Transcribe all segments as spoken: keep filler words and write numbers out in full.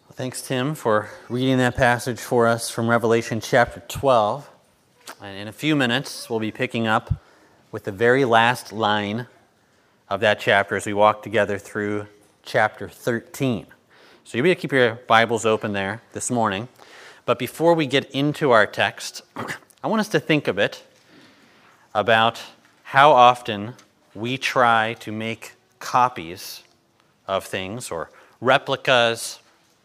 Thanks, Tim, for reading that passage for us from Revelation chapter twelve. And in a few minutes, we'll be picking up with the very last line of that chapter as we walk together through chapter thirteen. So you better keep your Bibles open there this morning. But before we get into our text, I want us to think a bit about how often we try to make copies of things or replicas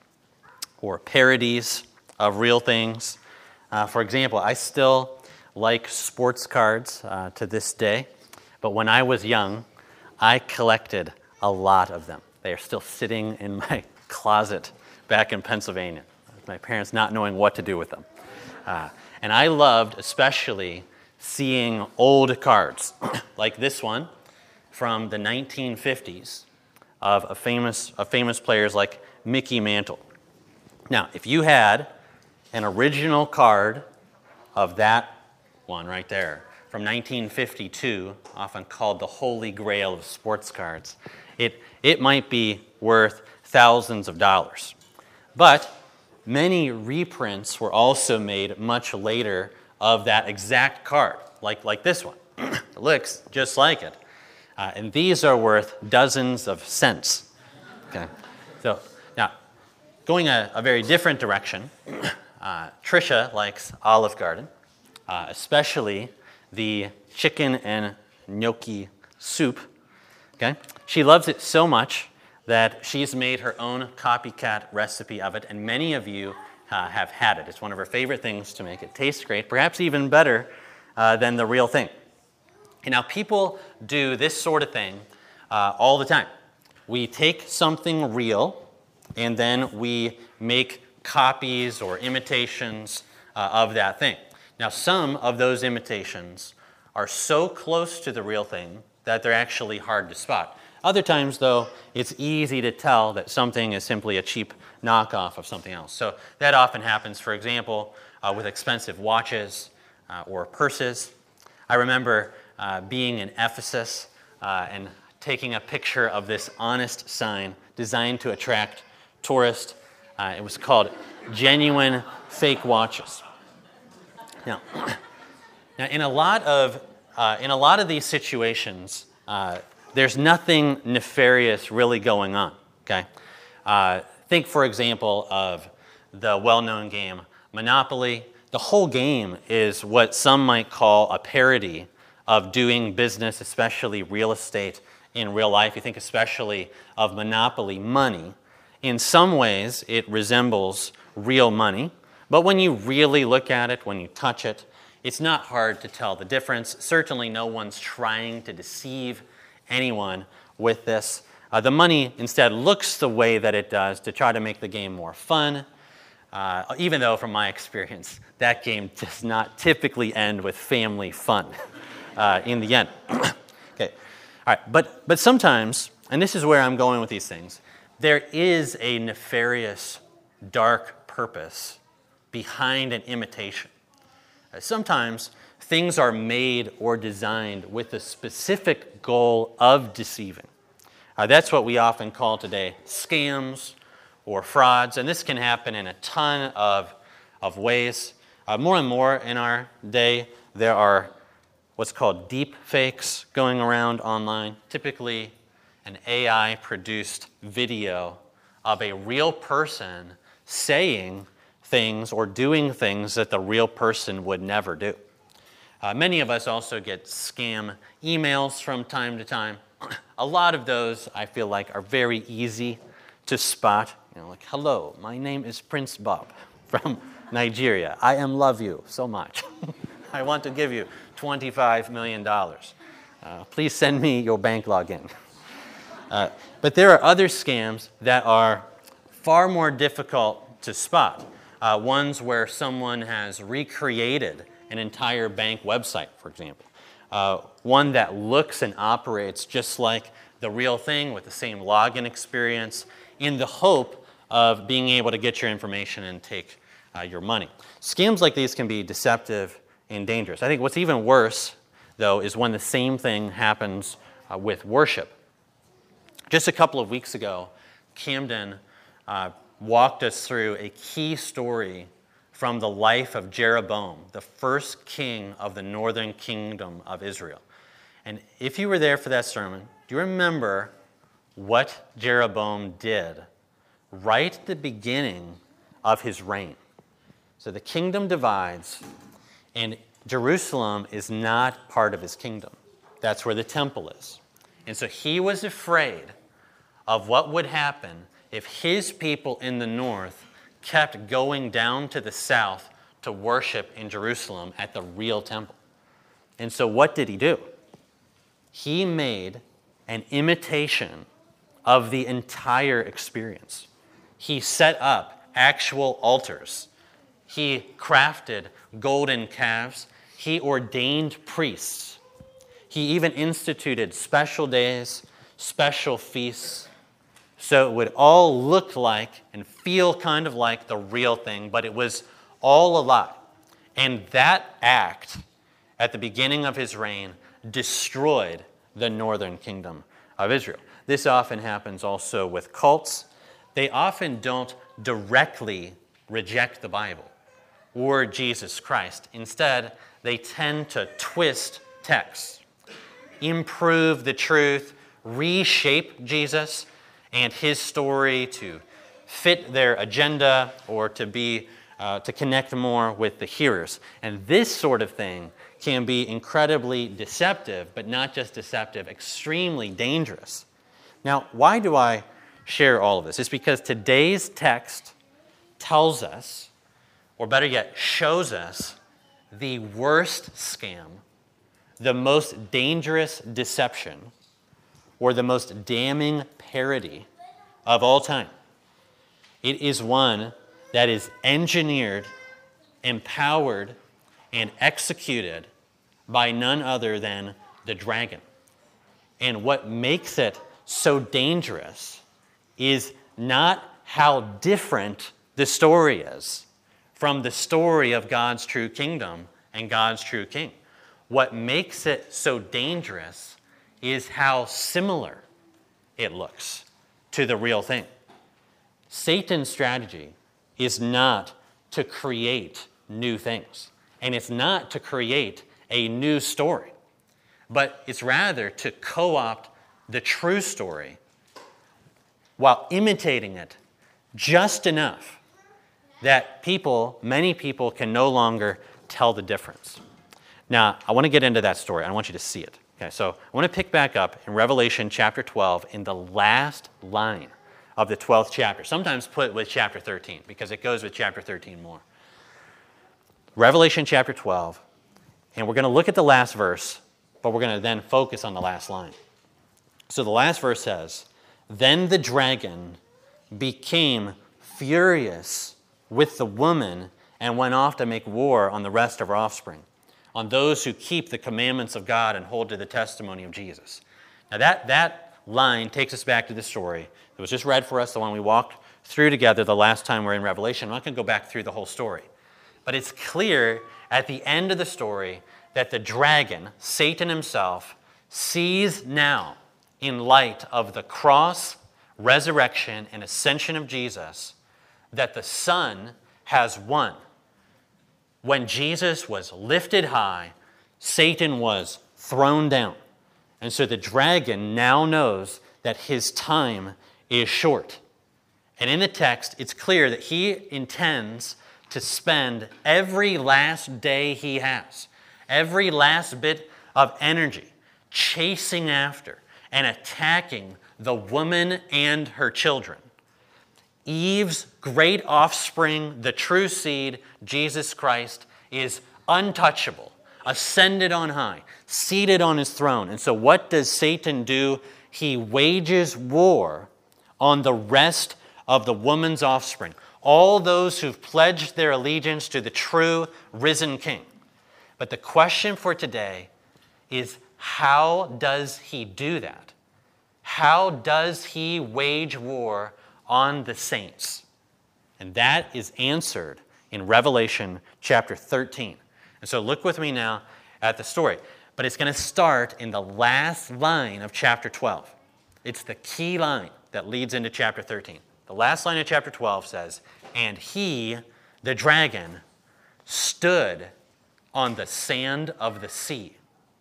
or parodies of real things. Uh, for example, I still like sports cards uh, to this day, but when I was young, I collected a lot of them. They are still sitting in my closet back in Pennsylvania, my parents not knowing what to do with them. Uh, and I loved especially seeing old cards, like this one from the nineteen fifties of a famous, of famous players like Mickey Mantle. Now, if you had an original card of that one right there from nineteen fifty-two, often called the Holy Grail of sports cards, it, it might be worth thousands of dollars. But many reprints were also made much later of that exact card, like, like this one. It looks just like it. Uh, and these are worth dozens of cents. Okay, so now, going a, a very different direction, uh, Tricia likes Olive Garden, uh, especially the chicken and gnocchi soup. Okay, she loves it so much that she's made her own copycat recipe of it, and many of you uh, have had it. It's one of her favorite things to make. It tastes great, perhaps even better uh, than the real thing. And now, people do this sort of thing uh, all the time. We take something real, and then we make copies or imitations uh, of that thing. Now, some of those imitations are so close to the real thing that they're actually hard to spot. Other times, though, it's easy to tell that something is simply a cheap knockoff of something else. So that often happens, for example, uh, with expensive watches uh, or purses. I remember uh, being in Ephesus uh, and taking a picture of this honest sign designed to attract tourists. Uh, it was called Genuine Fake Watches. Now, now in a lot of uh, in a lot of these situations, uh, there's nothing nefarious really going on. Okay, uh, think for example of the well-known game Monopoly. The whole game is what some might call a parody of doing business, especially real estate in real life. You think especially of Monopoly money. In some ways, it resembles real money, but when you really look at it, when you touch it, it's not hard to tell the difference. Certainly no one's trying to deceive anyone with this. Uh, the money instead looks the way that it does to try to make the game more fun, uh, even though from my experience, that game does not typically end with family fun uh, in the end. Okay, all right, but, but sometimes, and this is where I'm going with these things, there is a nefarious, dark purpose behind an imitation. Uh, sometimes things are made or designed with a specific goal of deceiving. Uh, that's what we often call today scams or frauds, and this can happen in a ton of, of ways. Uh, more and more in our day, there are what's called deep fakes going around online, typically an A I-produced video of a real person saying things or doing things that the real person would never do. Uh, many of us also get scam emails from time to time. A lot of those, I feel like, are very easy to spot. You know, like, hello, my name is Prince Bob from Nigeria. I am love you so much. I want to give you twenty-five million dollars. Uh, please send me your bank login. Uh, but there are other scams that are far more difficult to spot. Uh, ones where someone has recreated an entire bank website, for example. Uh, one that looks and operates just like the real thing with the same login experience in the hope of being able to get your information and take uh, your money. Scams like these can be deceptive and dangerous. I think what's even worse, though, is when the same thing happens uh, with worship. Just a couple of weeks ago, Camden uh, walked us through a key story from the life of Jeroboam, the first king of the northern kingdom of Israel. And if you were there for that sermon, do you remember what Jeroboam did right at the beginning of his reign? So the kingdom divides, and Jerusalem is not part of his kingdom. That's where the temple is. And so he was afraid of what would happen if his people in the north kept going down to the south to worship in Jerusalem at the real temple. And so what did he do? He made an imitation of the entire experience. He set up actual altars. He crafted golden calves. He ordained priests. He even instituted special days, special feasts, so it would all look like and feel kind of like the real thing, but it was all a lie. And that act at the beginning of his reign destroyed the northern kingdom of Israel. This often happens also with cults. They often don't directly reject the Bible or Jesus Christ. Instead, they tend to twist texts, improve the truth, reshape Jesus and his story to fit their agenda or to be uh, to connect more with the hearers. And this sort of thing can be incredibly deceptive, but not just deceptive, extremely dangerous. Now, why do I share all of this? It's because today's text tells us, or better yet, shows us the worst scam, the most dangerous deception, or the most damning parody of all time. It is one that is engineered, empowered, and executed by none other than the dragon. And what makes it so dangerous is not how different the story is from the story of God's true kingdom and God's true king. What makes it so dangerous is how similar it looks to the real thing. Satan's strategy is not to create new things, and it's not to create a new story, but it's rather to co-opt the true story while imitating it just enough that people, many people, can no longer tell the difference. Now, I want to get into that story. I want you to see it. Okay, so I want to pick back up in Revelation chapter twelve in the last line of the twelfth chapter, sometimes put with chapter thirteen, because it goes with chapter thirteen more. Revelation chapter twelve, and we're going to look at the last verse, but we're going to then focus on the last line. So the last verse says, "Then the dragon became furious with the woman and went off to make war on the rest of her offspring, on those who keep the commandments of God and hold to the testimony of Jesus." Now that, that line takes us back to the story that was just read for us, the one we walked through together the last time we were in Revelation. I'm not going to go back through the whole story. But it's clear at the end of the story that the dragon, Satan himself, sees now, in light of the cross, resurrection, and ascension of Jesus, that the Son has won. When Jesus was lifted high, Satan was thrown down. And so the dragon now knows that his time is short. And in the text, it's clear that he intends to spend every last day he has, every last bit of energy, chasing after and attacking the woman and her children. Eve's great offspring, the true seed, Jesus Christ, is untouchable, ascended on high, seated on his throne. And so what does Satan do? He wages war on the rest of the woman's offspring, all those who've pledged their allegiance to the true risen king. But the question for today is, how does he do that? How does he wage war on the saints? And that is answered in Revelation chapter thirteen. And so look with me now at the story. But it's going to start in the last line of chapter twelve. It's the key line that leads into chapter thirteen. The last line of chapter twelve says, "And he, the dragon, stood on the sand of the sea."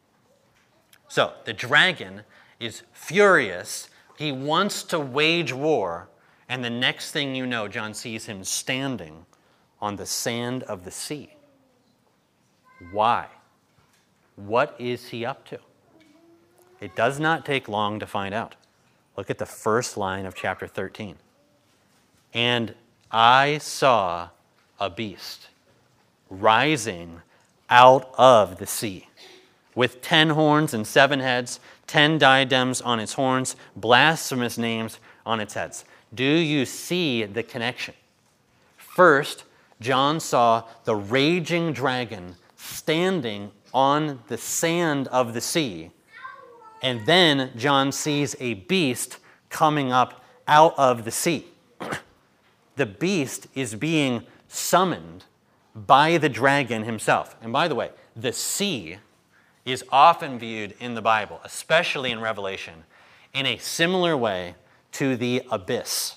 So the dragon is furious. He wants to wage war. And the next thing you know, John sees him standing on the sand of the sea. Why? What is he up to? It does not take long to find out. Look at the first line of chapter thirteen. "And I saw a beast rising out of the sea, with ten horns and seven heads, ten diadems on its horns, blasphemous names on its heads." Do you see the connection? First, John saw the raging dragon standing on the sand of the sea. And then John sees a beast coming up out of the sea. The beast is being summoned by the dragon himself. And by the way, the sea is often viewed in the Bible, especially in Revelation, in a similar way to the abyss.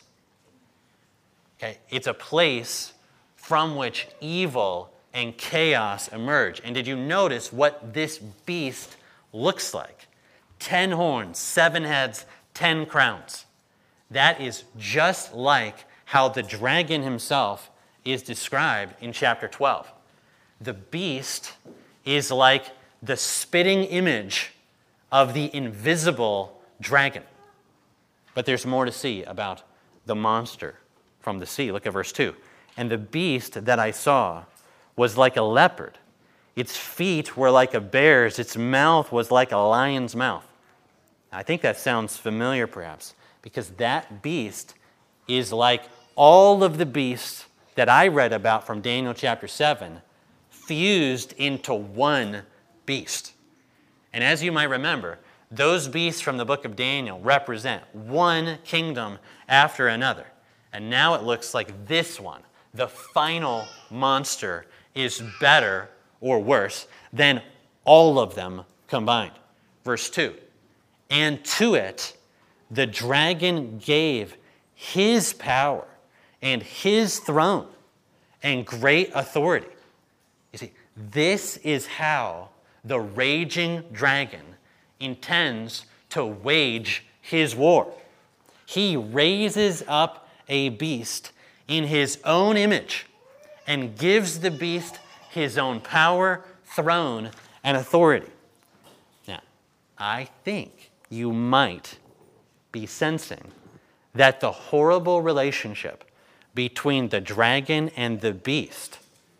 Okay? It's a place from which evil and chaos emerge. And did you notice what this beast looks like? Ten horns, seven heads, ten crowns. That is just like how the dragon himself is described in chapter twelve. The beast is like the spitting image of the invisible dragon. But there's more to see about the monster from the sea. Look at verse two. "And the beast that I saw was like a leopard. Its feet were like a bear's. Its mouth was like a lion's mouth." I think that sounds familiar perhaps, because that beast is like all of the beasts that I read about from Daniel chapter seven, fused into one beast. And as you might remember, those beasts from the book of Daniel represent one kingdom after another. And now it looks like this one, the final monster, is better or worse than all of them combined. Verse two, "And to it the dragon gave his power and his throne and great authority." You see, this is how the raging dragon intends to wage his war. He raises up a beast in his own image and gives the beast his own power, throne, and authority. Now, I think you might be sensing that the horrible relationship between the dragon and the beast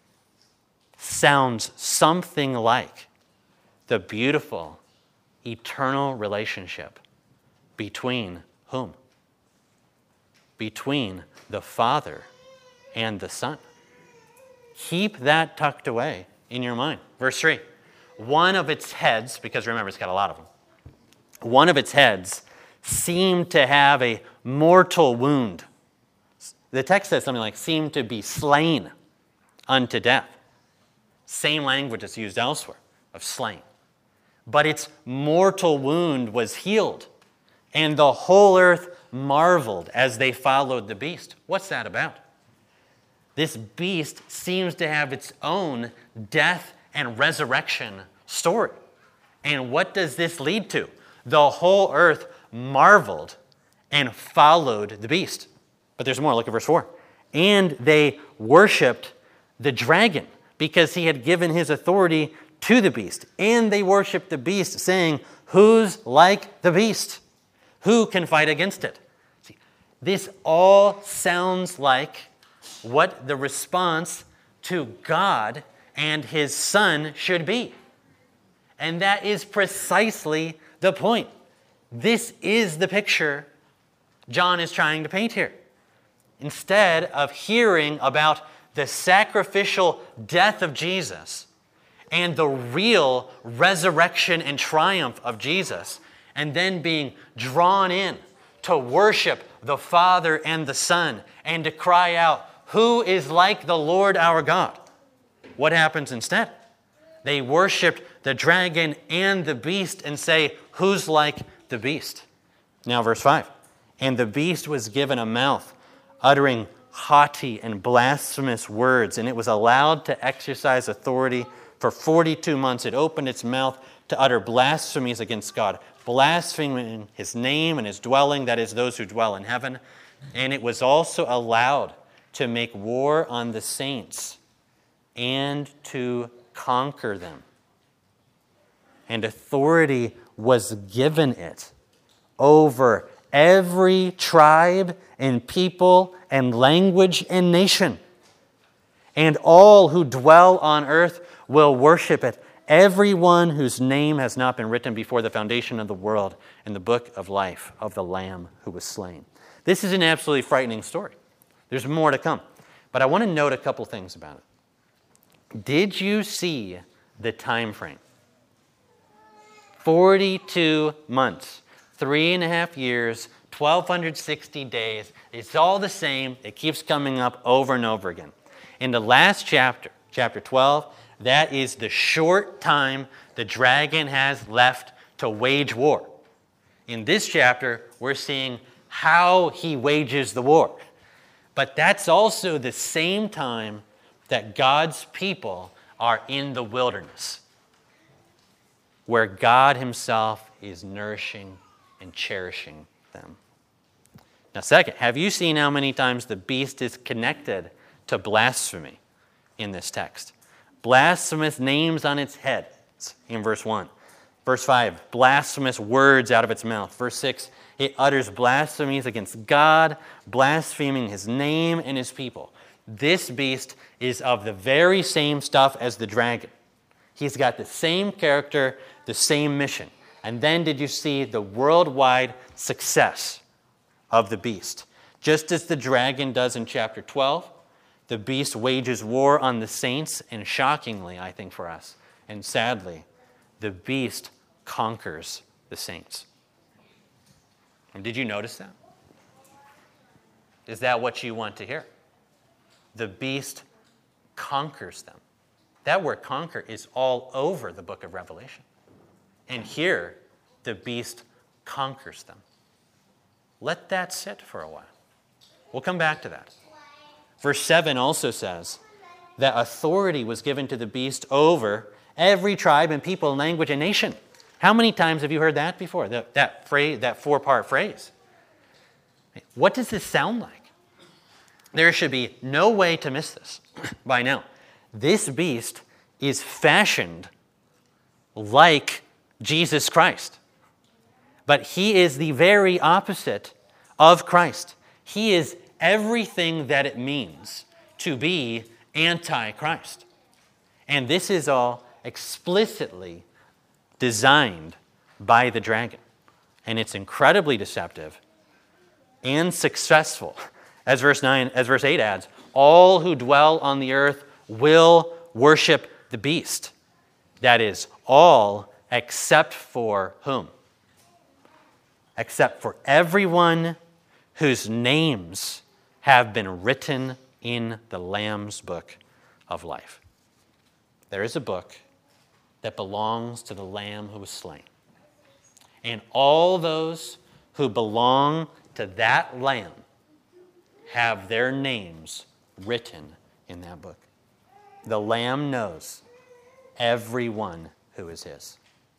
sounds something like the beautiful, eternal relationship between whom? Between the Father and the Son. Keep that tucked away in your mind. Verse three, "One of its heads," because remember, it's got a lot of them, "one of its heads seemed to have a mortal wound." The text says something like, "seemed to be slain unto death." Same language is used elsewhere, of slain. But its mortal wound was healed, and the whole earth marveled as they followed the beast. What's that about? This beast seems to have its own death and resurrection story. And what does this lead to? The whole earth marveled and followed the beast. But there's more. Look at verse four. "And they worshipped the dragon, because he had given his authority to the beast. And they worshipped the beast, saying, 'Who's like the beast? Who can fight against it?'" See, this all sounds like what the response to God and his Son should be. And that is precisely the point. This is the picture John is trying to paint here. Instead of hearing about the sacrificial death of Jesus and the real resurrection and triumph of Jesus, and then being drawn in to worship the Father and the Son and to cry out, "Who is like the Lord our God?" What happens instead? They worshiped the dragon and the beast and say, "Who's like the beast?" Now verse five, "And the beast was given a mouth uttering haughty and blasphemous words, and it was allowed to exercise authority for forty-two months. It opened its mouth to utter blasphemies against God, blaspheming his name and his dwelling, that is, those who dwell in heaven. And it was also allowed to make war on the saints and to conquer them. And authority was given it over every tribe and people and language and nation. And all who dwell on earth will worship it. Everyone whose name has not been written before the foundation of the world in the book of life of the Lamb who was slain. This is an absolutely frightening story. There's more to come. But I want to note a couple things about it. Did you see the time frame? forty-two months, three and a half years, twelve sixty days. It's all the same. It keeps coming up over and over again. In the last chapter, chapter twelve, that is the short time the dragon has left to wage war. In this chapter, we're seeing how he wages the war. But that's also the same time that God's people are in the wilderness, where God himself is nourishing and cherishing them. Now, second, have you seen how many times the beast is connected to blasphemy in this text? Blasphemous names on its head in verse one. Verse five, blasphemous words out of its mouth. Verse six, it utters blasphemies against God, blaspheming his name and his people. This beast is of the very same stuff as the dragon. He's got the same character, the same mission. And then did you see the worldwide success of the beast? Just as the dragon does in chapter twelve, the beast wages war on the saints, and shockingly, I think for us, and sadly, the beast conquers the saints. And did you notice that? Is that what you want to hear? The beast conquers them. That word conquer is all over the book of Revelation. And here, the beast conquers them. Let that sit for a while. We'll come back to that. Verse seven also says that authority was given to the beast over every tribe and people and language and nation. How many times have you heard that before? That, that phrase, that four-part phrase. What does this sound like? There should be no way to miss this by now. This beast is fashioned like Jesus Christ. But he is the very opposite of Christ. He is everything that it means to be anti-Christ. And this is all explicitly designed by the dragon. And it's incredibly deceptive and successful. As verse nine, as verse eight adds, all who dwell on the earth will worship the beast. That is, all except for whom? Except for everyone whose names have been written in the Lamb's book of life. There is a book that belongs to the Lamb who was slain. And all those who belong to that Lamb have their names written in that book. The Lamb knows everyone who is his.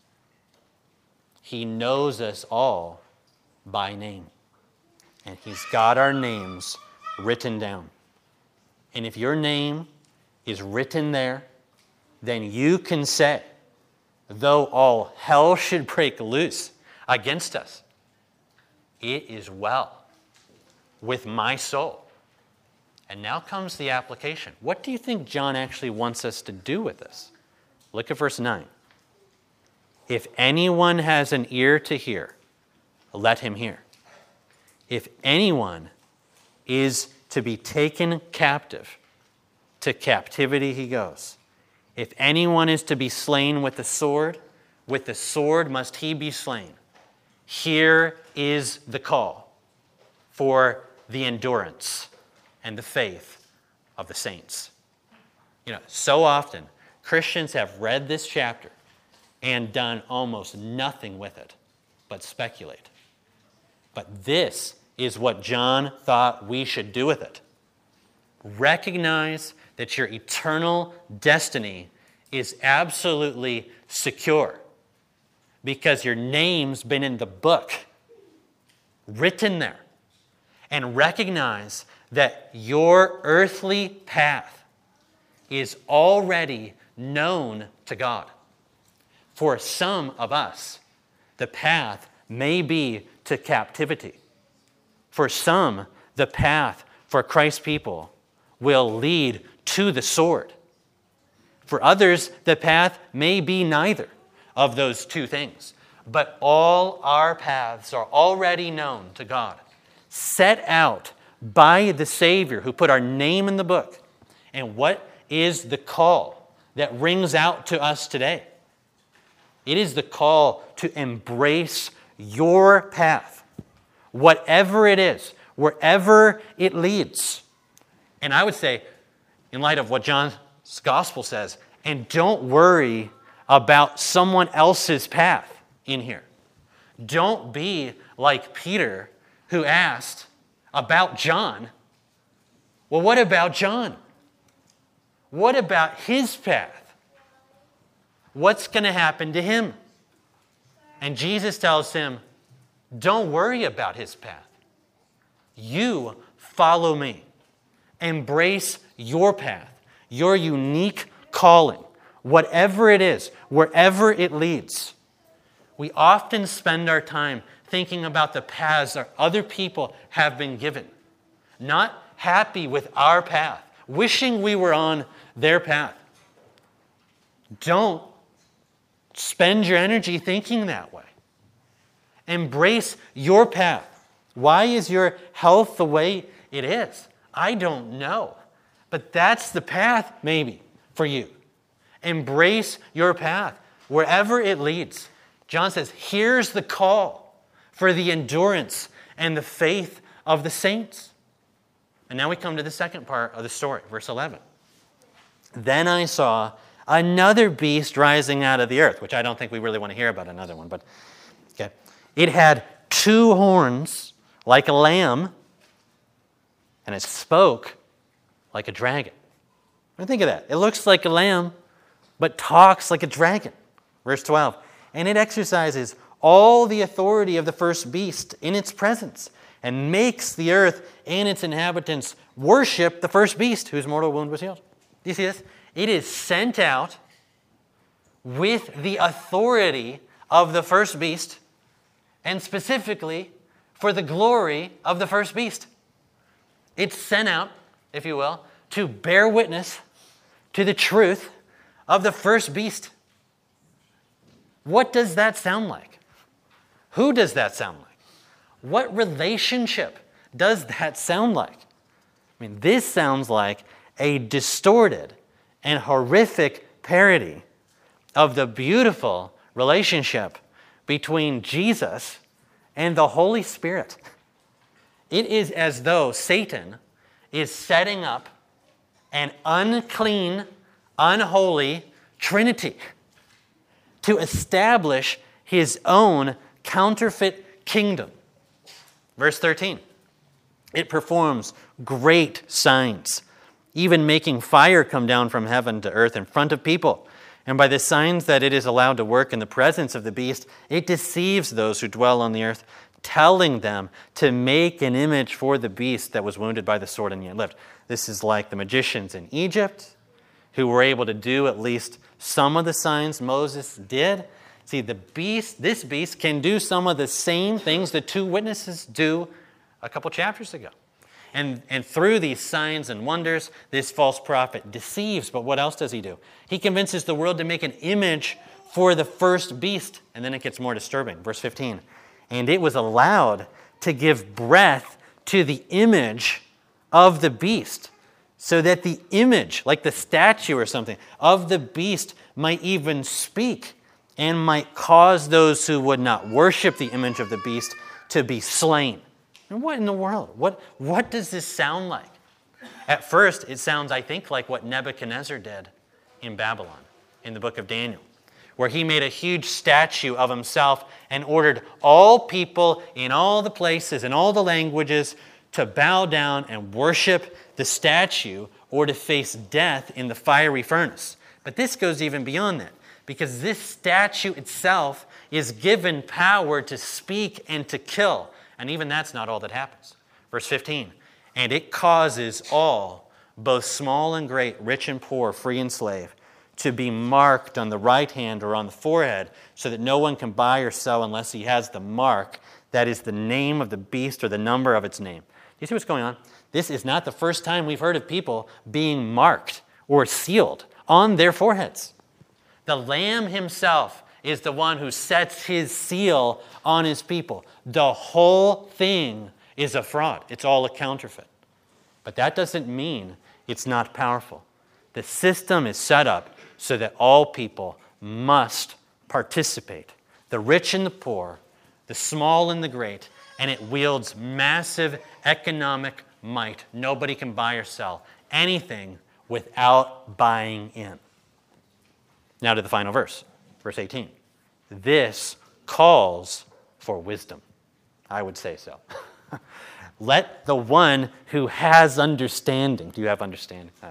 He knows us all by name. And he's got our names written down. And if your name is written there, then you can say, though all hell should break loose against us, it is well with my soul. And now comes the application. What do you think John actually wants us to do with this? Look at verse nine. If anyone has an ear to hear, let him hear. If anyone is to be taken captive, to captivity he goes. If anyone is to be slain with the sword, with the sword must he be slain. Here is the call for the endurance and the faith of the saints. You know, so often Christians have read this chapter and done almost nothing with it but speculate. But this is what John thought we should do with it. Recognize that your eternal destiny is absolutely secure because your name's been in the book, written there. And recognize that your earthly path is already known to God. For some of us, the path may be to captivity. For some, the path for Christ's people will lead to the sword. For others, the path may be neither of those two things. But all our paths are already known to God, set out by the Savior who put our name in the book. And what is the call that rings out to us today? It is the call to embrace your path, whatever it is, wherever it leads. And I would say, in light of what John's gospel says, and don't worry about someone else's path in here. Don't be like Peter, who asked about John. Well, what about John? What about his path? What's going to happen to him? And Jesus tells him, don't worry about his path. You follow me. Embrace your path, your unique calling, whatever it is, wherever it leads. We often spend our time thinking about the paths that other people have been given, not happy with our path, wishing we were on their path. Don't spend your energy thinking that way. Embrace your path. Why is your health the way it is? I don't know. But that's the path, maybe, for you. Embrace your path, wherever it leads. John says, here's the call for the endurance and the faith of the saints. And now we come to the second part of the story, verse eleven. Then I saw another beast rising out of the earth, which I don't think we really want to hear about another one, but okay. It had two horns like a lamb, and it spoke like a dragon. Now think of that. It looks like a lamb, but talks like a dragon. Verse twelve. And it exercises all the authority of the first beast in its presence, and makes the earth and its inhabitants worship the first beast whose mortal wound was healed. Do you see this? It is sent out with the authority of the first beast, and specifically for the glory of the first beast. It's sent out, if you will, to bear witness to the truth of the first beast. What does that sound like? Who does that sound like? What relationship does that sound like? I mean, this sounds like a distorted and horrific parody of the beautiful relationship between Jesus and the Holy Spirit. It is as though Satan is setting up an unclean, unholy Trinity to establish his own counterfeit kingdom. Verse thirteen. It performs great signs, even making fire come down from heaven to earth in front of people. And by the signs that it is allowed to work in the presence of the beast, it deceives those who dwell on the earth, telling them to make an image for the beast that was wounded by the sword and yet lived. This is like the magicians in Egypt, who were able to do at least some of the signs Moses did. See, the beast, this beast can do some of the same things the two witnesses do a couple chapters ago. And, and through these signs and wonders, this false prophet deceives. But what else does he do? He convinces the world to make an image for the first beast. And then it gets more disturbing. Verse fifteen. And it was allowed to give breath to the image of the beast, so that the image, like the statue or something, of the beast might even speak and might cause those who would not worship the image of the beast to be slain. And what in the world? What, what does this sound like? At first, it sounds, I think, like what Nebuchadnezzar did in Babylon, in the book of Daniel, where he made a huge statue of himself and ordered all people in all the places and all the languages to bow down and worship the statue or to face death in the fiery furnace. But this goes even beyond that, because this statue itself is given power to speak and to kill. And even that's not all that happens. Verse fifteen, and it causes all, both small and great, rich and poor, free and slave, to be marked on the right hand or on the forehead, so that no one can buy or sell unless he has the mark, that is the name of the beast or the number of its name. Do you see what's going on? This is not the first time we've heard of people being marked or sealed on their foreheads. The Lamb himself is the one who sets his seal on his people. The whole thing is a fraud. It's all a counterfeit. But that doesn't mean it's not powerful. The system is set up so that all people must participate. The rich and the poor, the small and the great, and it wields massive economic might. Nobody can buy or sell anything without buying in. Now to the final verse, verse eighteen. This calls for wisdom. I would say so. Let the one who has understanding, do you have understanding? Uh,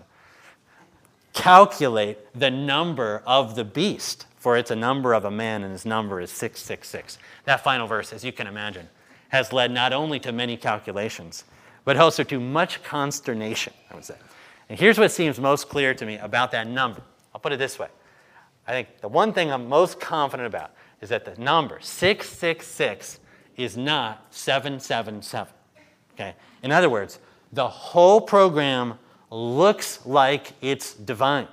calculate the number of the beast, for it's a number of a man, and his number is six six six. That final verse, as you can imagine, has led not only to many calculations, but also to much consternation, I would say. And here's what seems most clear to me about that number. I'll put it this way. I think the one thing I'm most confident about is that the number six six six is not seven seven seven. Okay? In other words, the whole program looks like it's divine,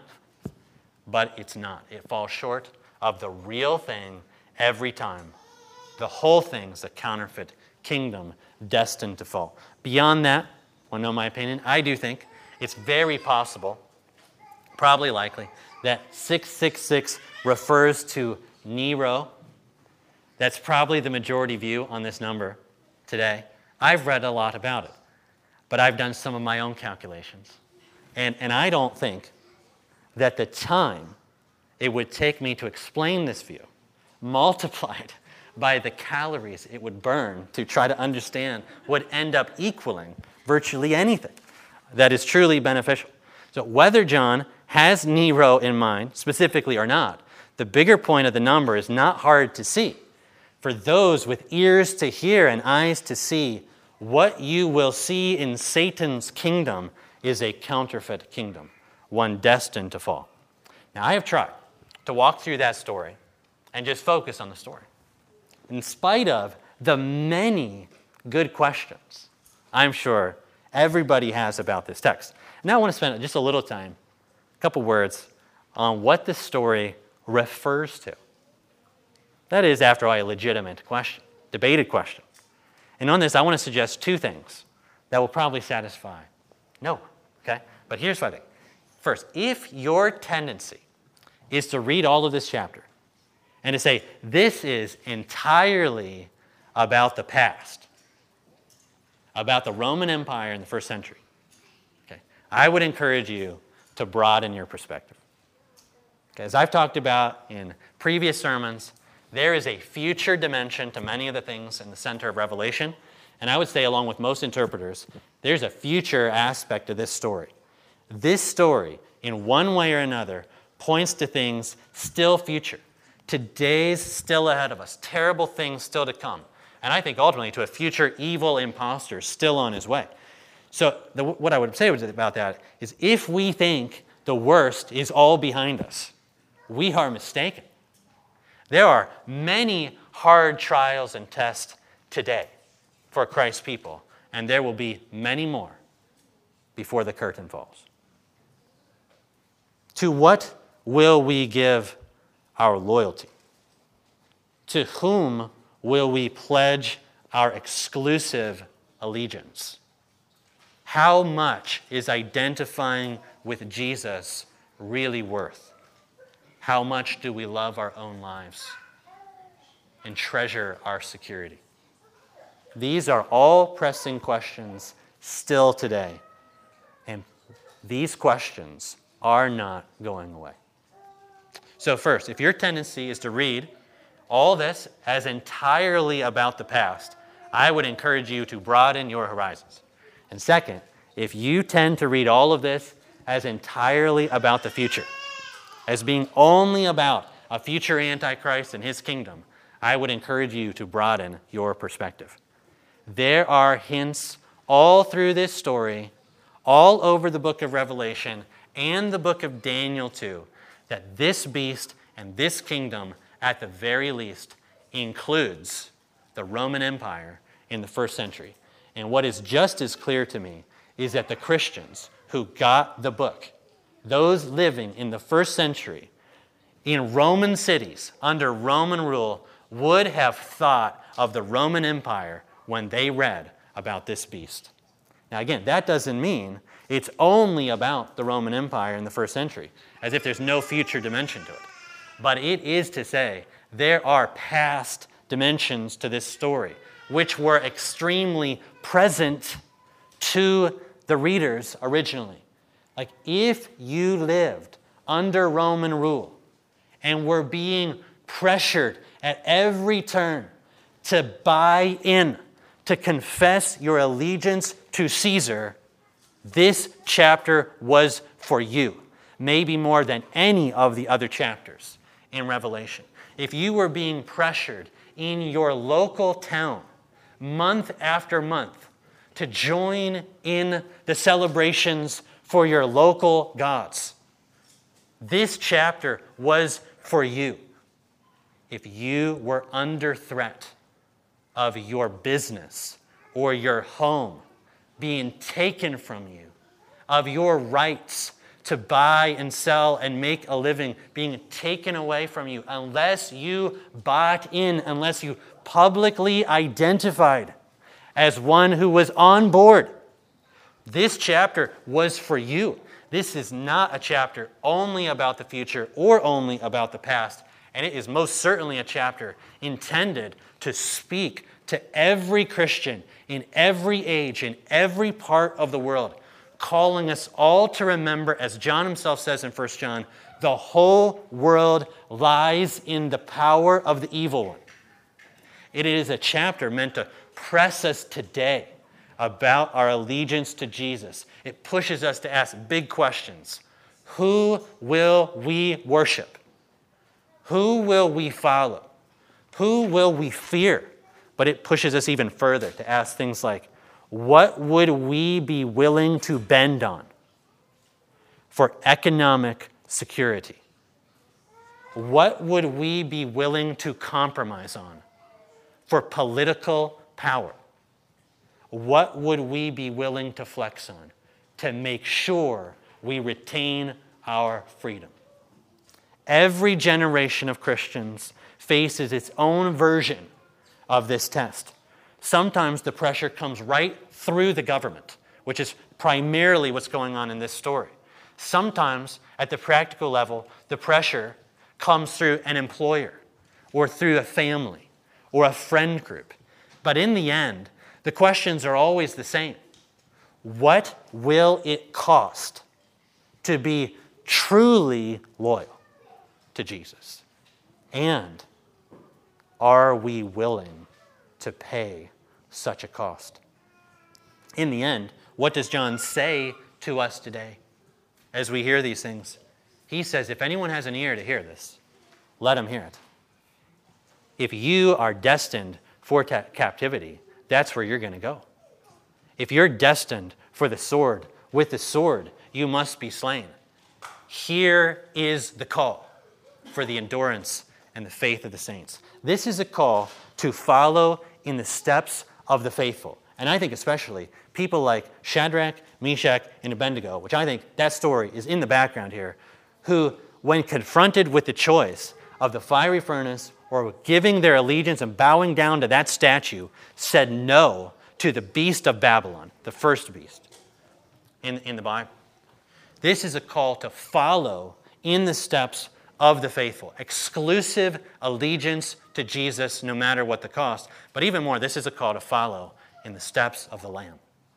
but it's not. It falls short of the real thing every time. The whole thing's a counterfeit kingdom destined to fall. Beyond that, want to know my opinion? I do think it's very possible, probably likely, that six six six refers to Nero. That's probably the majority view on this number today. I've read a lot about it, but I've done some of my own calculations. And, and I don't think that the time it would take me to explain this view, multiplied by the calories it would burn to try to understand, would end up equaling virtually anything that is truly beneficial. So whether John has Nero in mind, specifically or not, the bigger point of the number is not hard to see. For those with ears to hear and eyes to see, what you will see in Satan's kingdom is a counterfeit kingdom, one destined to fall. Now, I have tried to walk through that story and just focus on the story, in spite of the many good questions I'm sure everybody has about this text. Now I want to spend just a little time, a couple words, on what the story refers to. That is, after all, a legitimate question, debated question. And on this, I want to suggest two things that will probably satisfy no, okay? But here's what I think. First, if your tendency is to read all of this chapter and to say, this is entirely about the past, about the Roman Empire in the first century, okay, I would encourage you to broaden your perspective. Okay, as I've talked about in previous sermons, there is a future dimension to many of the things in the center of Revelation. And I would say, along with most interpreters, there's a future aspect of this story. This story, in one way or another, points to things still future. Today's still ahead of us. Terrible things still to come. And I think ultimately to a future evil imposter still on his way. So the, what I would say about that is, if we think the worst is all behind us, we are mistaken. There are many hard trials and tests today for Christ's people, and there will be many more before the curtain falls. To what will we give our loyalty? To whom will we pledge our exclusive allegiance? How much is identifying with Jesus really worth? How much do we love our own lives and treasure our security? These are all pressing questions still today. And these questions are not going away. So first, if your tendency is to read all this as entirely about the past, I would encourage you to broaden your horizons. And second, if you tend to read all of this as entirely about the future, as being only about a future Antichrist and his kingdom, I would encourage you to broaden your perspective. There are hints all through this story, all over the book of Revelation and the book of Daniel too, that this beast and this kingdom, at the very least, includes the Roman Empire in the first century. And what is just as clear to me is that the Christians who got the book, those living in the first century in Roman cities under Roman rule, would have thought of the Roman Empire when they read about this beast. Now again, that doesn't mean it's only about the Roman Empire in the first century, as if there's no future dimension to it. But it is to say there are past dimensions to this story, which were extremely present to the readers originally. Like if you lived under Roman rule and were being pressured at every turn to buy in, to confess your allegiance to Caesar, this chapter was for you, maybe more than any of the other chapters in Revelation. If you were being pressured in your local town month after month to join in the celebrations for your local gods, this chapter was for you. If you were under threat of your business or your home being taken from you, of your rights to buy and sell and make a living being taken away from you, unless you bought in, unless you publicly identified as one who was on board, this chapter was for you. This is not a chapter only about the future or only about the past, and it is most certainly a chapter intended to speak to every Christian in every age, in every part of the world, calling us all to remember, as John himself says in First John, the whole world lies in the power of the evil one. It is a chapter meant to press us today about our allegiance to Jesus. It pushes us to ask big questions. Who will we worship? Who will we follow? Who will we fear? But it pushes us even further to ask things like, what would we be willing to bend on for economic security? What would we be willing to compromise on for political power? What would we be willing to flex on to make sure we retain our freedom? Every generation of Christians faces its own version of this test. Sometimes the pressure comes right through the government, which is primarily what's going on in this story. Sometimes, at the practical level, the pressure comes through an employer or through a family or a friend group. But in the end, the questions are always the same. What will it cost to be truly loyal to Jesus? And are we willing to pay such a cost? In the end, what does John say to us today as we hear these things? He says, if anyone has an ear to hear this, let him hear it. If you are destined for ta- captivity, that's where you're going to go. If you're destined for the sword, with the sword you must be slain. Here is the call for the endurance and the faith of the saints. This is a call to follow in the steps of the faithful. And I think especially people like Shadrach, Meshach, and Abednego, which I think that story is in the background here, who, when confronted with the choice of the fiery furnace or giving their allegiance and bowing down to that statue, said no to the beast of Babylon, the first beast in, in the Bible. This is a call to follow in the steps of the faithful. Exclusive allegiance to Jesus, no matter what the cost. But even more, this is a call to follow in the steps of the Lamb.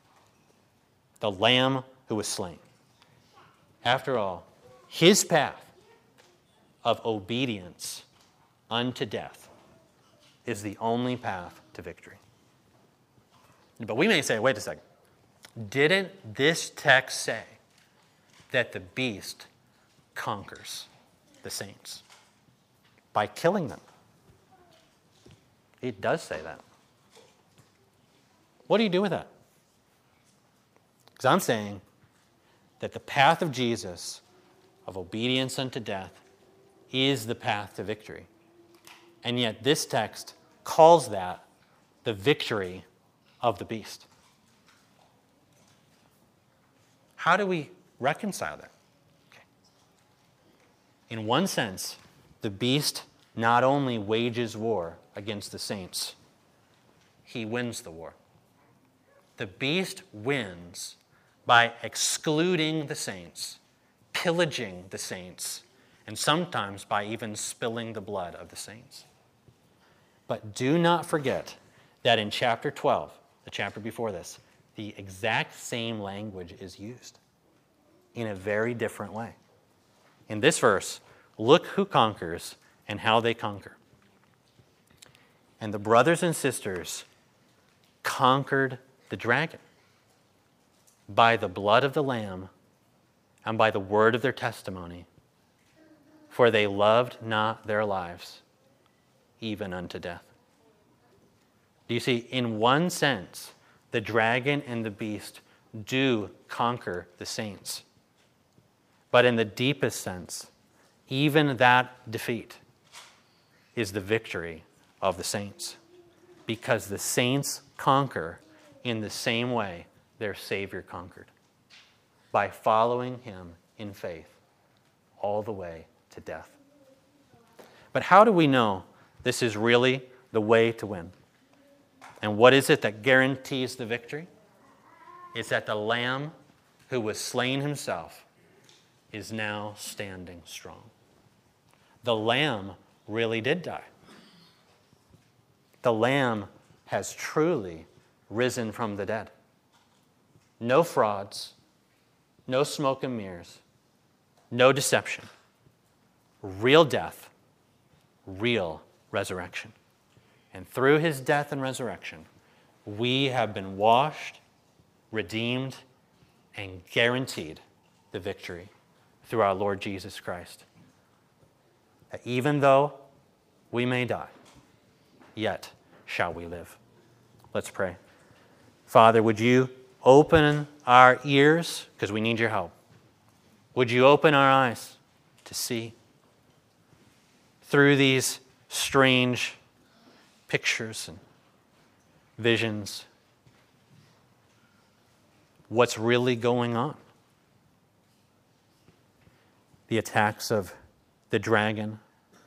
The Lamb who was slain. After all, his path of obedience unto death is the only path to victory. But we may say, wait a second, didn't this text say that the beast conquers the saints by killing them? It does say that. What do you do with that? Because I'm saying that the path of Jesus, of obedience unto death, is the path to victory. And yet this text calls that the victory of the beast. How do we reconcile that? Okay. In one sense, the beast not only wages war against the saints, he wins the war. The beast wins by excluding the saints, pillaging the saints, and sometimes by even spilling the blood of the saints. But do not forget that in chapter twelve, the chapter before this, the exact same language is used in a very different way. In this verse, look who conquers and how they conquer. And the brothers and sisters conquered the dragon by the blood of the Lamb and by the word of their testimony, for they loved not their lives, even unto death. Do you see, in one sense, the dragon and the beast do conquer the saints. But in the deepest sense, even that defeat is the victory of the saints, because the saints conquer in the same way their Savior conquered, by following him in faith all the way to death. But how do we know this is really the way to win? And what is it that guarantees the victory? It's that the Lamb who was slain himself is now standing strong. The Lamb really did die. The Lamb has truly risen from the dead. No frauds, no smoke and mirrors, no deception. Real death, real resurrection. And through his death and resurrection, we have been washed, redeemed, and guaranteed the victory through our Lord Jesus Christ. That even though we may die, yet shall we live. Let's pray. Father, would you open our ears, because we need your help. Would you open our eyes to see through these strange pictures and visions what's really going on? The attacks of the dragon,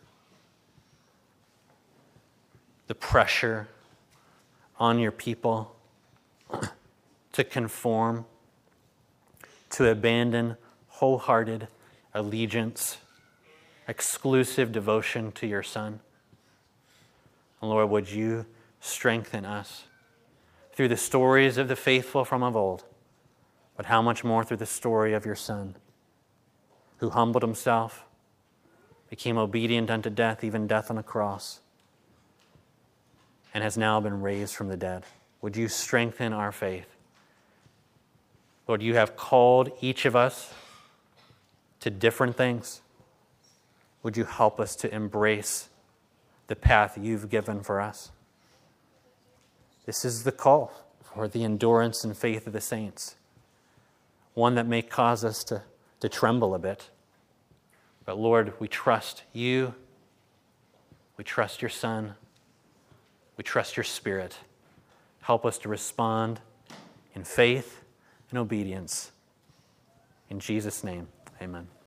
the pressure on your people to conform, to abandon wholehearted allegiance, exclusive devotion to your Son. And Lord, would you strengthen us through the stories of the faithful from of old, but how much more through the story of your Son, who humbled himself, became obedient unto death, even death on a cross, and has now been raised from the dead. Would you strengthen our faith? Lord, you have called each of us to different things. Would you help us to embrace the path you've given for us? This is the call for the endurance and faith of the saints, one that may cause us to, to tremble a bit. But Lord, we trust you. We trust your Son. We trust your Spirit. Help us to respond in faith and obedience. In Jesus' name, amen.